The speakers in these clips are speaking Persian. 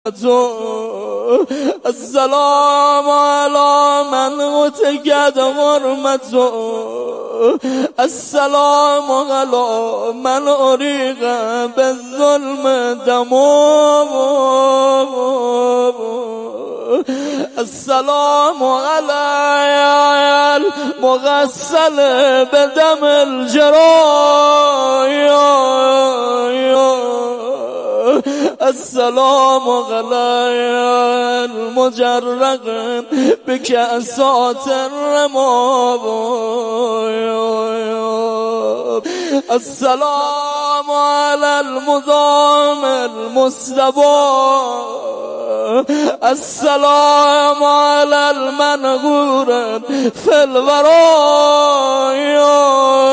السلام على من غتقد غرمته السلام على من أريق بالظلم دمه السلام على المغسل بدم الجرايا السلام على المجرق بكأسات الرماب السلام على المضام المستبى السلام على المنغور في الورايا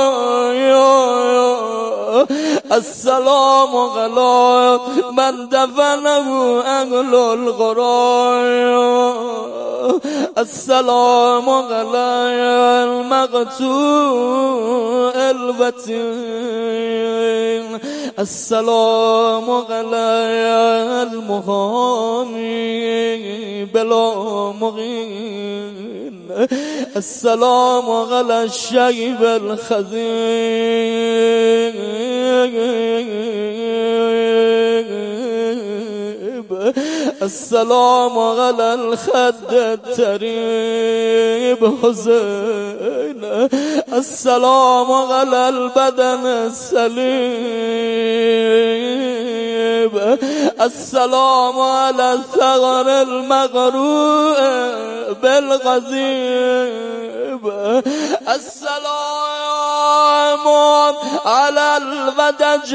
السلام على من دفنه أهل الغرايا السلام على المقتول الوتين السلام على المحامي بلا مغين السلام على الشيب الخذيب السلام على الخد التريب حسين السلام على البدن السليب السلام على الثغر المغروء بالغزيب السلام على الودج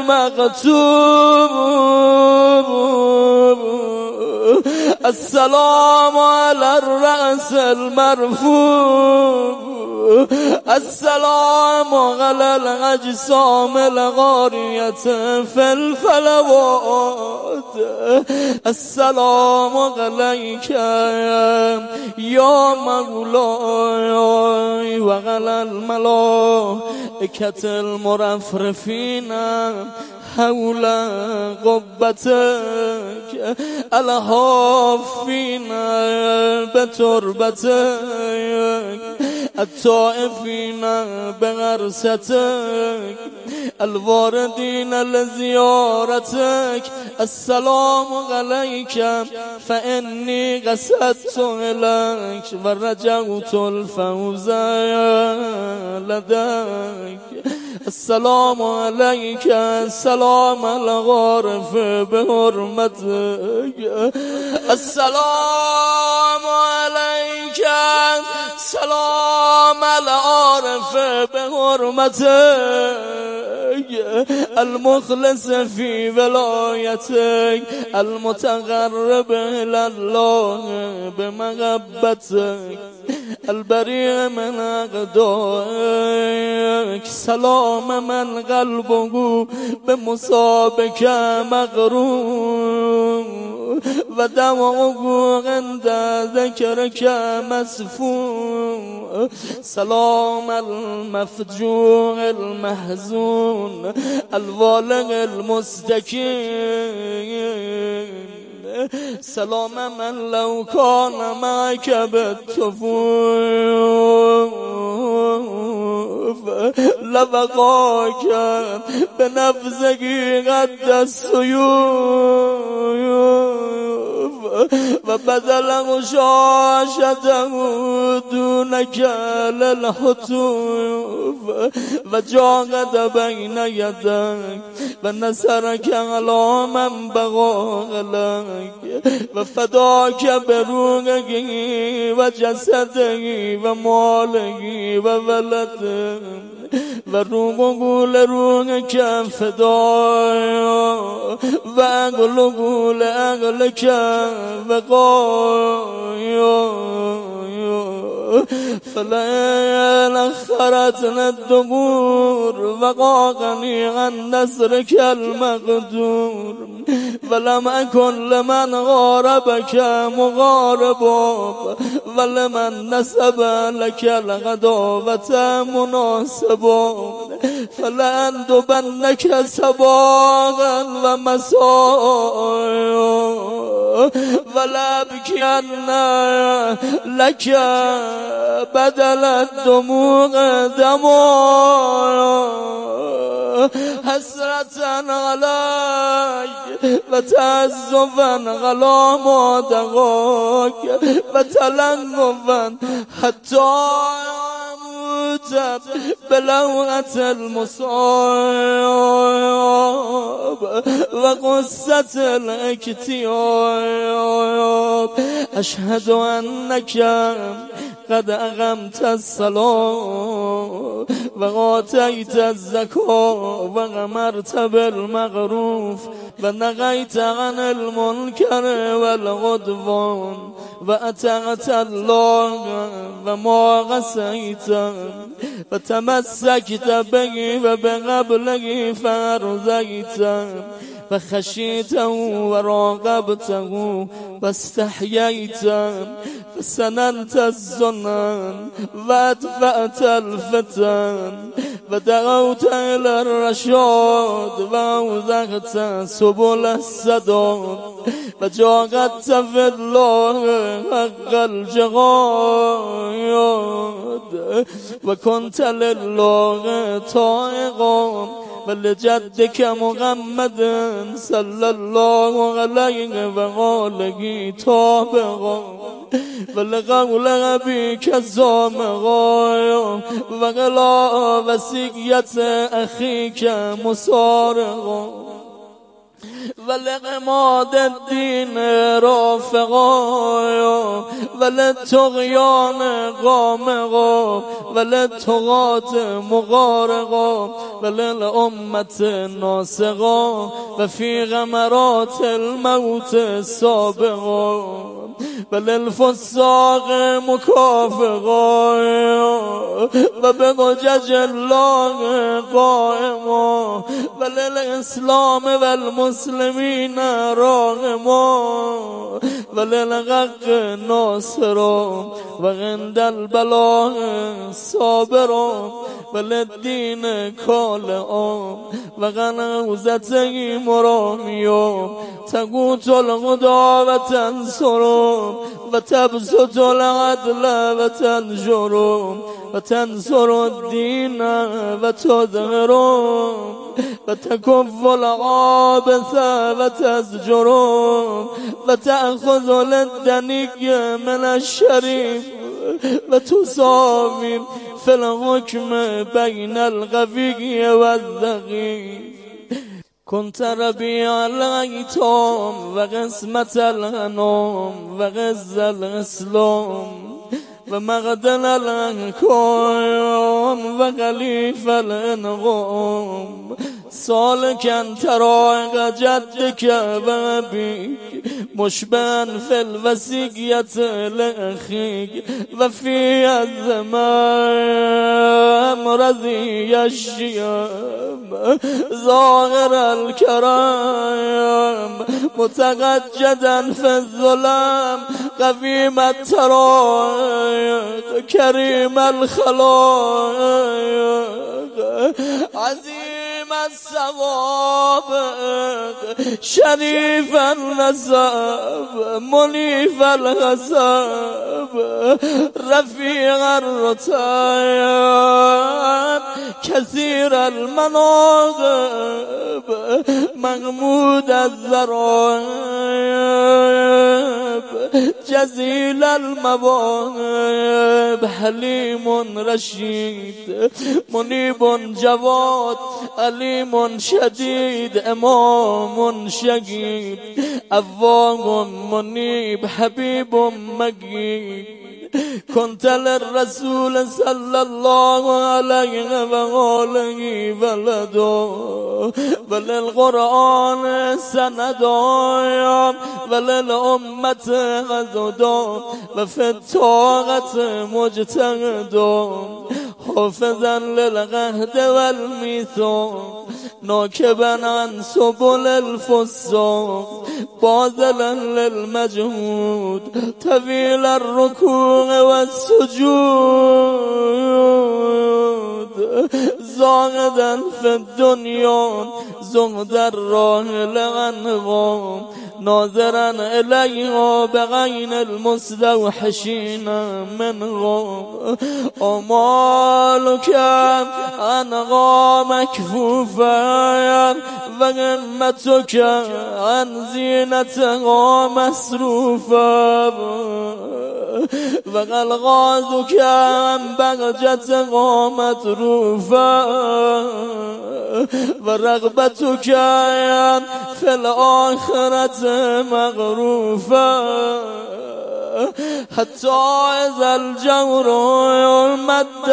المغتوب السلام على الرأس المرفوع السلام على الأجسام الغارية في الفلوات السلام عليك يا مولاي وعلى الملائكة المرفرفين حول قبتك الهافين بتربتك الطائفين بغرستك الواردين لزيارتك السلام عليك فإني قصدت إليك ورجوت الفوز لديك السلام عليك السلام الغارف بحرمتك السلام عليك سلام العارف بحرمتك المخلص في ولايتك المتقرب إلى الله بمحبتك البريء من أعدائك سلام من قلبه بمصابك مغروم ودمعه عند ذكرك مسفون سلام المفجوع المحزون الوالغ المستكين سلام من لو كان معك بالتفوف لبقاك بنفسك قد السيوف وبذل شاشته دونك للحتوف وجاهد بين يديك ونصرك على من بغى عليك وفداك بروحك وجسدك ومالك وولدك وروحك لروحك فدايا وعقلك لعقلك وقايا فلا أخرتنا الدبور وقاقني عن نصرك المقدور ولم أكن لمن غاربك مغاربا ولمن نسب لك الغدابة مناسبا فلأندبنك سباغا ومسايا ولأبكين لك بدل الدموع دموع حسرة علي وتأسفا على ما دغاك وتلنفا حتى يموت بلوعة المصاب وقصة الاكتئاب أشهد أنك قد أقمت الصلاة وآتيت الزكاة وأمرت بالمعروف ونهيت عن المنكر والعدوان وأطعت الله وما عصيت وتمسكت به وبقبله فأرضيت فخشيته وراقبته واستحييت فسننت الزنان وأدفأت الفتن ودعوت إلى الرشاد وأوضحت سبل السداد وجاهدت في الله حق الجهاد وكنت لله طائعا ولجدك محمد صلى الله عليه وآله تابعا ولقول أبيك زامغا وغلا وسيئة أخيك مسارغا ولغماد الدين رافقا وللطغيان غامقا وللطغاة مغارقا وللأمة ناسقا وفي غمرات الموت سابقا وللفساق مكافقا وبغجج الله قائما وللإسلام والمسلمين راغما وللحق ناصرا وعند البلاء صابرا وللدين كالعا وغنوزته مراميا تقوت الغدا وتنصر وتبسط العدل وتنشر وتنصر الدين وتظهر وتكف العابث وتزجر وتأخذ للدني من الشريف وتساوي في الحكم بين الغفي والضعيف كنت ربيع الأيتام وقسمة الغنم وغز الإسلام ومغدن الأحكام وخليف الإنغام سالكا طرائق جدك وأبيك مشبها في الوصية لأخيك وفي الزمان رضي الشيام ظاهر الكرام متغجدا في الظلام قويم الطرائق كريم الخلائق عظيم السوابق شريف النسب منيف الحسب رفيع الرتاب كثير المناقب محمود الذرائب جزيل المواهب حليم رشيد منيب جواد عليم شديد امام شقيب اواه منيب حبيب مجيد كنت للرسول صلى الله عليه وآله ولدا وللقرآن سندا وللأمة غزدا وفي الطاعة مجتهدا حافظا للعهد والميثاق ناكبا عن سبل الفساق باذلا للمجهود طويل الركوع والسجود زاهدا في الدنيا زهد الراحل عنهم ناظرا إليه بغين المستوحشين منهم أمالك أنغى مكفوفا وهمتك عن زينتها مسروفا وغلغازك عن بهجتها متروفا ورغبتك في الآخرة مغروفا حتى إذا الجور مد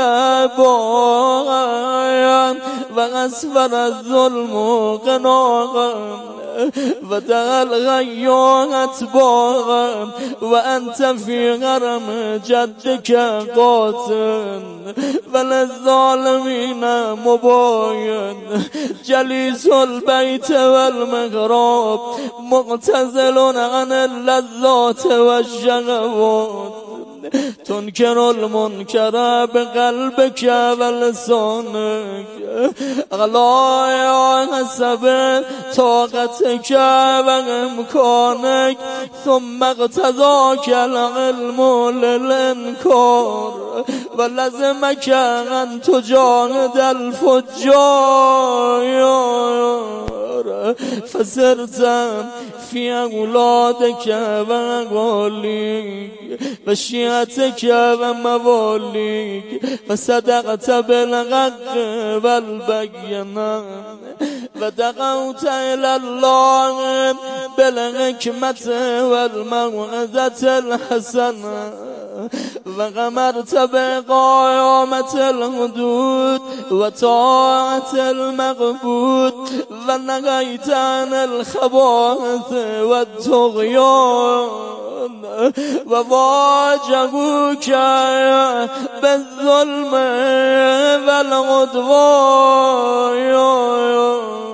باغا وأسفر الظلم قناغا ودغى الغيات باغا وأنت في غرم جدك قاتل وللظالمين مباين جليس البيت والمغراب مغتزل عن اللذات والشهوات تنكر المنكر بقلبك ولسانك على حسب طاقتك وامكانك ثم اقتضاك العلم للانكار ولزمك ان تجاهد الفجار فسرت في أولادك وأغواليك وشيعتك ومواليك وصدقت بالحق والبينات ودعوت إلى الله بالحكمة والموعظة الحسنة وغمرت بقيامة الحدود وطاعة المعبود ونهيت عن الخبائث والطغيان وواجهوك بالظلم والعدوان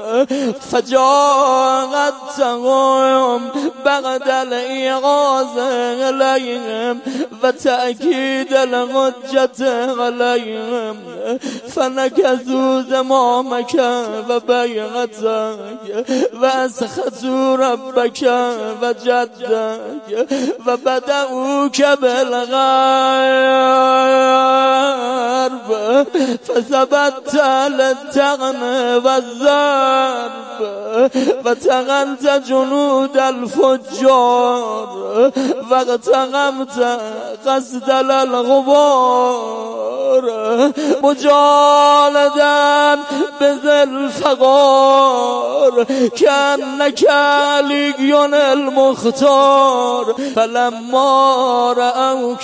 فجاءتهم بعد الإيغاظ عليهم وتأكيد الحجة عليهم فنكثوا زمامك وبيعتك وأسخطوا ربك وجدك وبدأوك بالغرب فثبت للتغن والذرب وتغنت جنود الفجار واغتغمت قصد الغبار مجالدا بذي الفقار كأنك ليون المختار فلما رأوك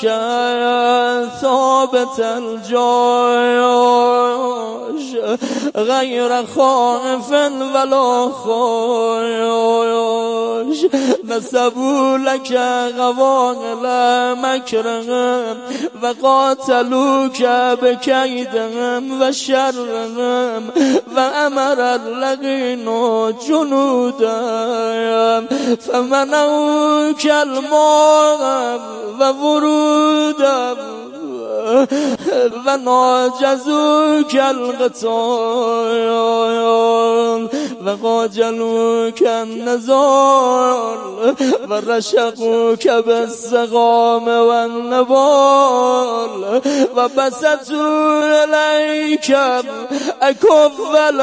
ثابت الجيش غير خائف ولا خايش نسبوا لك غوائل مكرهم وقاتلوك بكيدهم وشرهم وأمر اللغين جنودهم فمنعوك الماء وورودهم وناجزوك القتال وقاجلوك النزال ورشقوك بالسقام والنبال وبسطوا إليك أكف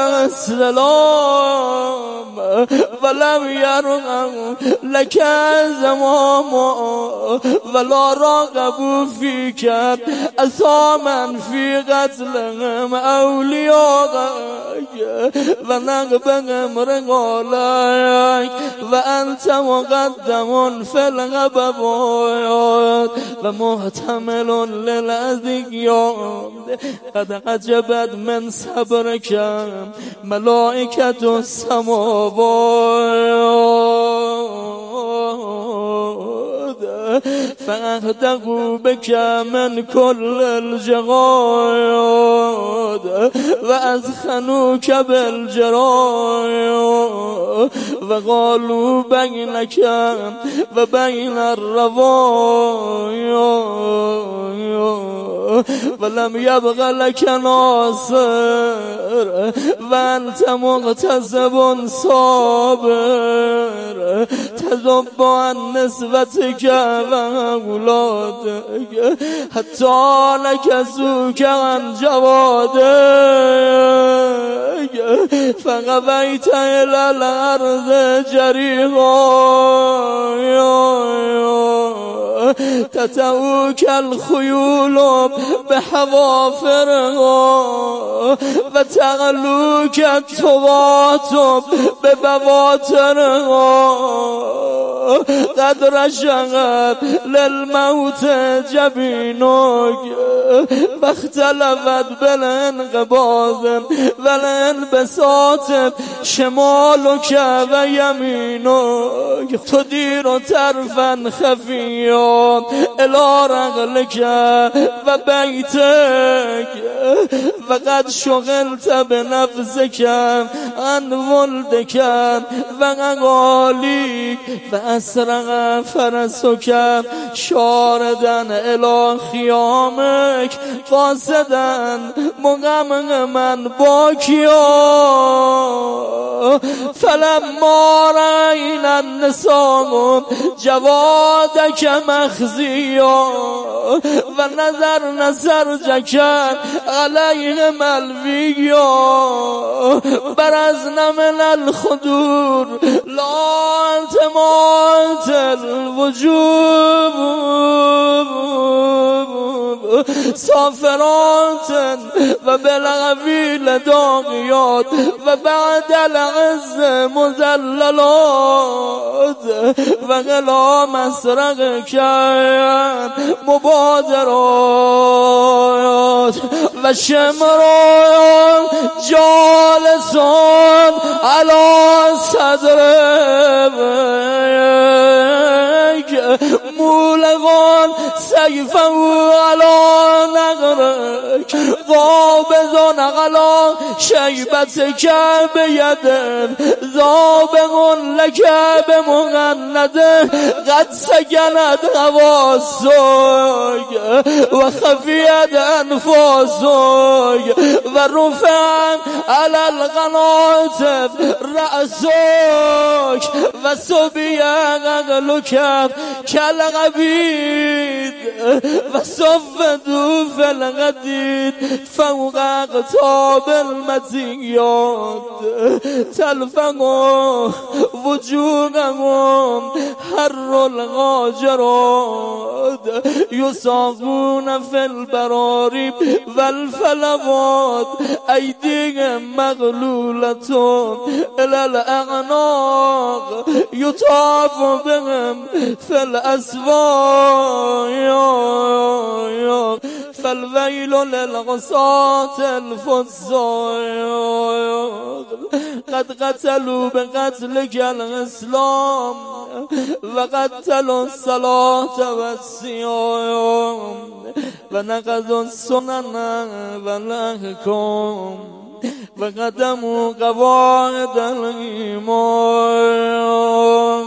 السلام ولم يرغب لك زمام ولا راغبوا فيك أثاما في قتلهم أولياءك ونغبهم رجالك وأنت مقدم في الغبوات ومحتمل للأذيات قد عجبت من صبرك ملائكة السماوات فأخذوا بك من كل الجغاد وأثخنوك بالجرايا وقالوا بينك وبين الروايا ولم يبغ لك ناصر وأنت مغتصب صابر تذب عن نسبتك وأولادك حتى نكسوك عن جوادك فغبيت إلى الأرض جريغا تتوك الخيول بحوافرها وتغلوك التواطب ببواطرها قد رشقت للموت جبينك فاختلفت بالانقباض والانبساط شمالك ويمينك تدير طرفا خفيا إلى رجلك وبيتك فقد شغلت بنفسك عن ولدك وغاليك فأسرع فرسك شاردا إلى خيامك قاصدا مغمغما باكيا فلما رأينا النساء جوادك مخزيا ونظرنا سرجك عليهم الويا برزنا من الخدور لا التمات الوجوب صافرات وبالغفيل داغيات وبعد العز مذللات وغلا مسرق كان مبادرات وشمرات جالسان على صدرك مولغان سيفه على نغرك قابض على شيبتك بيد ذابغ لك بمغند قد سكنت حواسك وخفيت أنفاسك ورفع على القناطب رأسك وسبي عقلك كالغبيد وصفدوا في الغديد فوق أقطاب المزيات تلفق وجوههم حر الغاجرات يصابون في البرارب والفلوات أيديهم مغلولة إلى الأعناق يطاف بهم في الأسواق فالويل للغصاة الفساق قد قتلوا بقتلك الإسلام وقتلوا الصلاة والصيام ونقضوا السنن والأحكام وقدموا قواعد الإيمان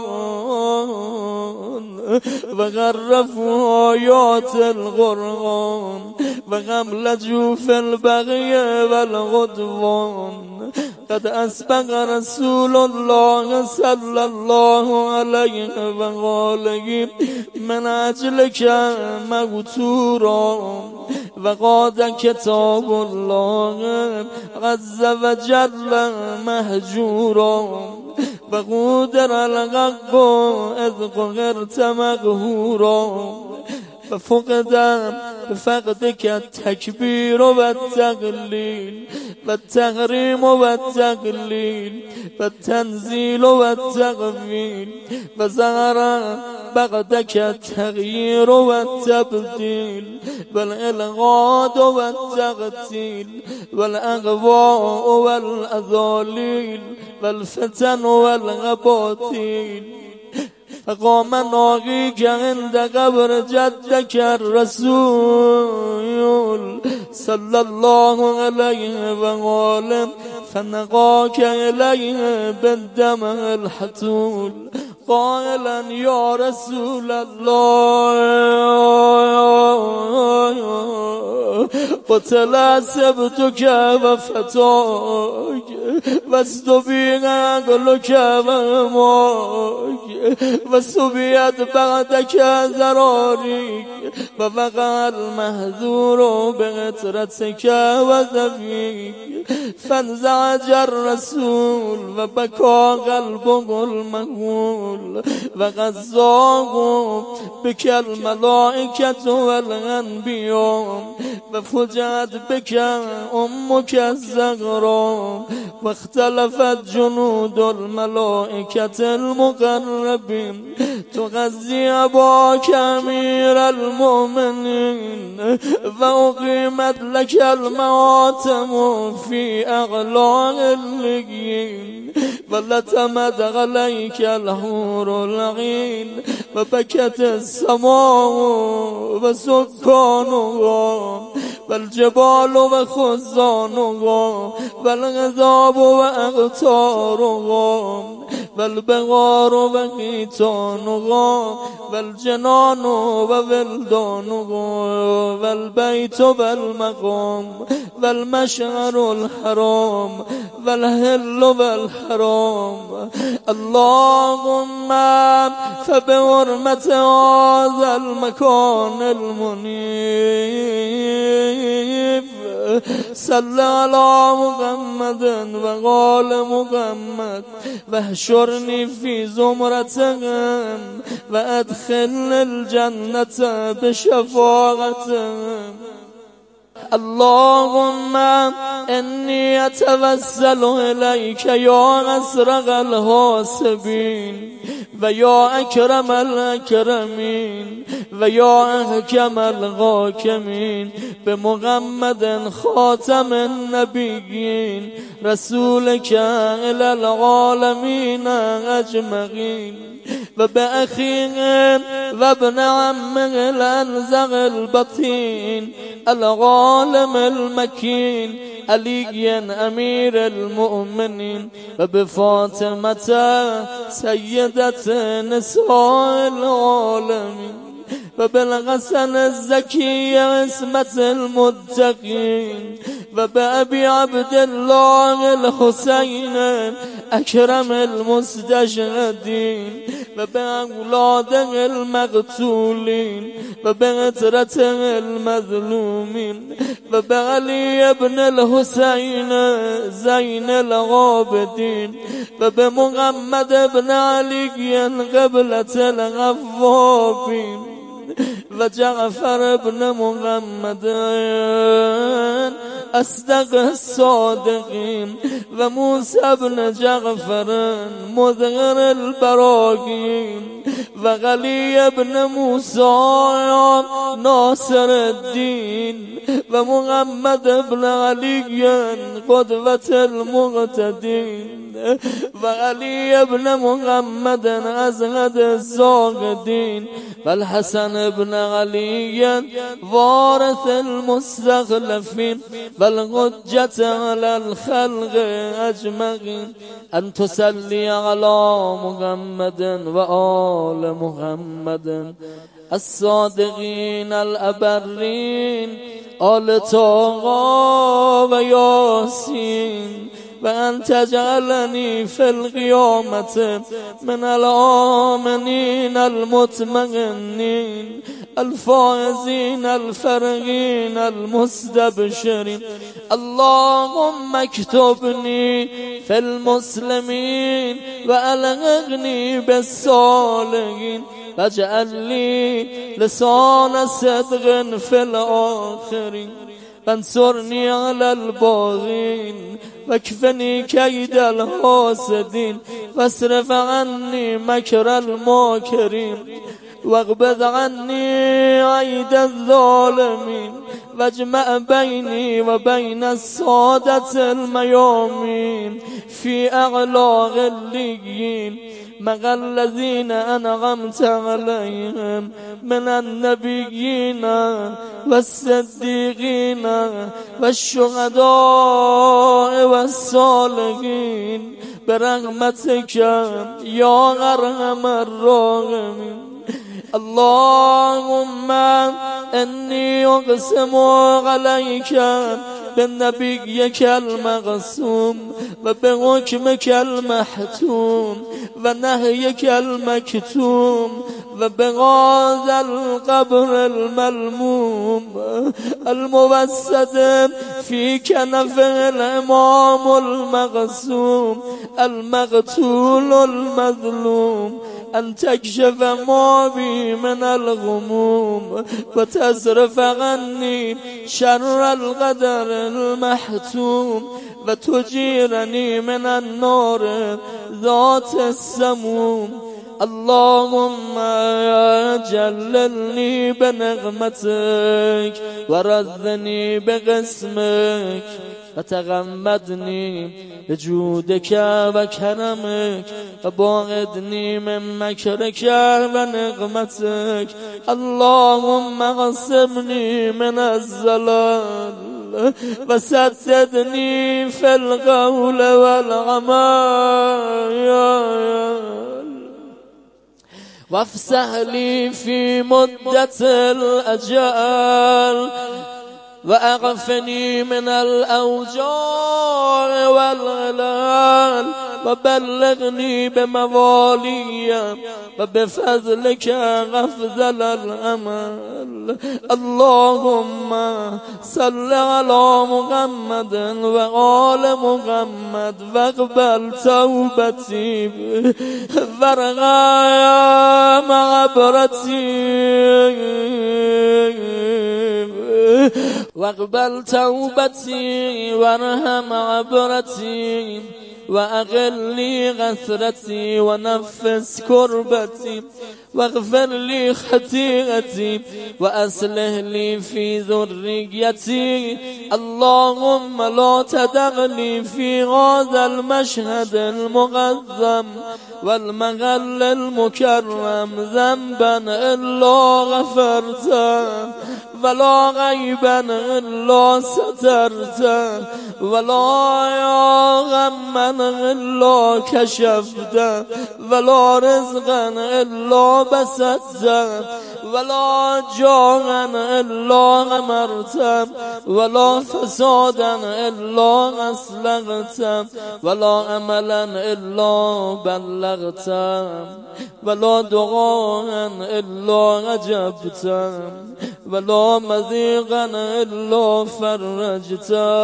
وغرفوا آيات القرآن وغملجوا في البغي والغدوان قد أسبق رسول الله صلى الله عليه وآله من أجلك مغتورا وقاد كتاب الله عز وجل مهجورا وقدر الحق إذ قهرت مقهورا ففقد بفقدك التكبير والتقليل والتغريم والتقليل والتنزيل والتغفيل وظهر بغدك التغيير والتبديل والإلغاد والتغتيل والأغواء والأذاليل والفتن والغباطيل فقام ناغيك عند قبر جدك الرسول صلى الله عليه وآله فنقاك إليه بالدم الحتول قائلا يا رسول الله قتل سبتك وفتاك واستبيع عقلك وماك وسبيت بعدك ذراريك ووقع المهذور بغترتك وذفيك فانزعج الرسول وبكى قلبه المهول وغزاه بك الملائكة والأنبياء وفجعت بك أمك الزهراء واختلفت جنود الملائكة المقربين تغذي أباك أمير المؤمنين وأقيمت لك المواتم في أعلى الليين ولتمت عليك الحور العين وبكت السماء وسكانها والجبال وخزانها والغذاب وأغتارها والبغار وغيتانها والجنان وولدانها والبيت والمقام والمشعر الحرام والهل والحرام اللهم فبحرمة هذا المكان المنيف صل على محمد وآل محمد واحشرني في زمرتهم وأدخل الجنة بشفاعتهم اللهم إني أتوسل إليك يا أسرع الحاسبين ويا أكرم الأكرمين ويا أحكم الحاكمين بمحمد خاتم النبيين رسولك إلى العالمين أجمعين وبأخيه وابن عمه الأنزغ البطين العالم المكين علي أمير المؤمنين وبفاطمة سيدة نساء العالمين وبالحسن الزكي عصمة المتقين وبأبي عبد الله الحسين أكرم المستشهدين وبأولاده المقتولين وبعترته المظلومين وبعلي بن الحسين زين العابدين وبمحمد بن علي قبلة الغوابين وجعفر بن محمد أصدق الصادقين وموسى بن جعفر مظهر البراهين وعلي بن موسى ناصر الدين ومحمد بن علي قدوة المقتدين وعلي بن محمد أزهد الزاهدين والحسن بن علي وارث المستخلفين والحجة على الخلق أجمعين أن تصلي على محمد وآل محمد الصادقين الأبرين آل طه وياسين وأن تجعلني في القيامة من الآمنين المطمئنين الفائزين الفرحين المستبشرين اللهم اكتبني في المسلمين وألحقني بالصالحين واجعل لي لسان صدق في الآخرين وانصرني على الباغين واكفني كيد الحاسدين واصرف عني مكر الماكرين واغبض عني عيد الظالمين واجمع بيني وبين السادة الميامين في أعلى عليين مع الذين أنعمت عليهم من النبيين والصديقين والشهداء والصالحين برحمتك يا أرحم الراحمين اللهم انی اقسم علیک بالنبیک المقسوم و بحکمک المحتوم و نهیک المکتوم و بهذا القبر الملموم الموسد فی کنف الامام المقسوم المقتول المظلوم أن تكشف ما بي من الغموم وتصرف عني شر القدر المحتوم وتجيرني من النار ذات السموم اللهم جللني بنغمتك ورذني بقسمك وتغمدني بجودك وكرمك وباعدني من مكرك ونقمتك اللهم اغصبني من الزلال وسددني في القول والعمل وافسح لي في مدة الأجال وأعفني من الأوجاع والغلال وبلغني بموالي وبفضلك أفضل الأمل اللهم صل على محمد وآل محمد واقبل توبتي وارحم عبرتي واقبل توبتي وارحم عبرتي وأغل غثرتي ونفس كربتي واغفر لي خطيئتي وأصلح لي في ذريتي اللهم لا تدع لي في هذا المشهد المقدم والمغل المكرم ذنبا إلا غفرته ولا غيبا إلا سترته ولا غما إلا كشفته ولا رزقا إلا بسطته ولا جوعا إلا أمرته ولا فسادا إلا أصلحته ولا أملا إلا بلغته ولا دعاء إلا أجبته ولا مضيقا إلا فرجته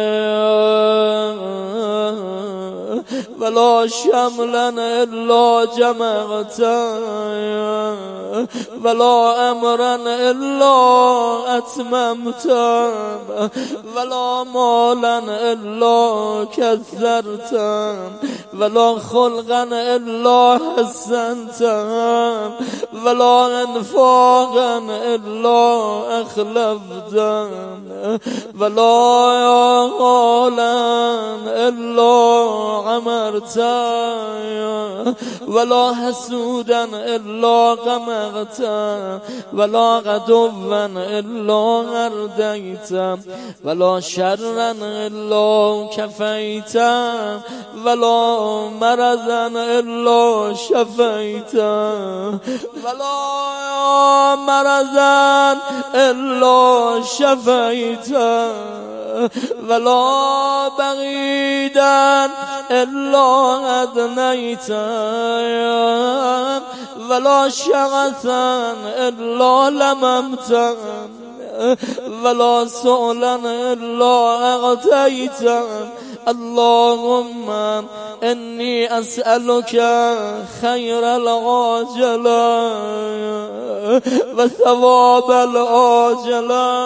ولا شملا إلا جمعته ولا أمرا إلا أتممته ولا مالا إلا كثرته ولا خلقا إلا حسنته ولا انفاقا إلا أخلفته ولا قولا إلا عمرته ولا حسودا إلا قمرته ولا غدوا إلا أرديته ولا شرا إلا كفيته ولا مرضا إلا شفيته ولا مرضا إلا شفيته ولا بعيدا إلا أدنيته ولا شغثا إلا لممته ولا سؤلا إلا أعطيته اللهم إني أسألك خير العاجلة وثواب العاجلة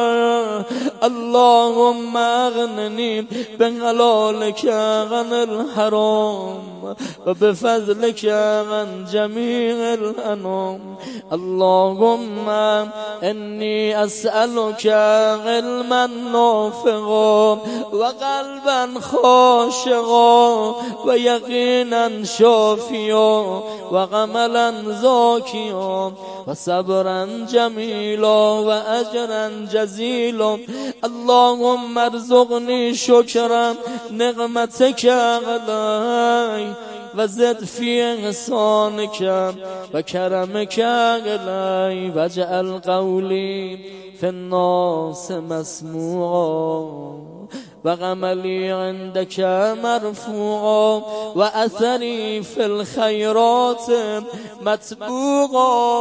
اللهم أغنني بحلالك عن الحرام وبفضلك عن جميع الأنام اللهم إني أسألك علما نافعا وقلبا خاشعا ويقينا شافيا وعملا زاكيا وصبرا جميلا وأجرا جزيلا اللهم ارزقني شكرا نعمتك علي وزد في إحسانك وكرمك إلي واجعل قولي في الناس مسموعا وعملي عندك مرفوعا وأثري في الخيرات متبوعا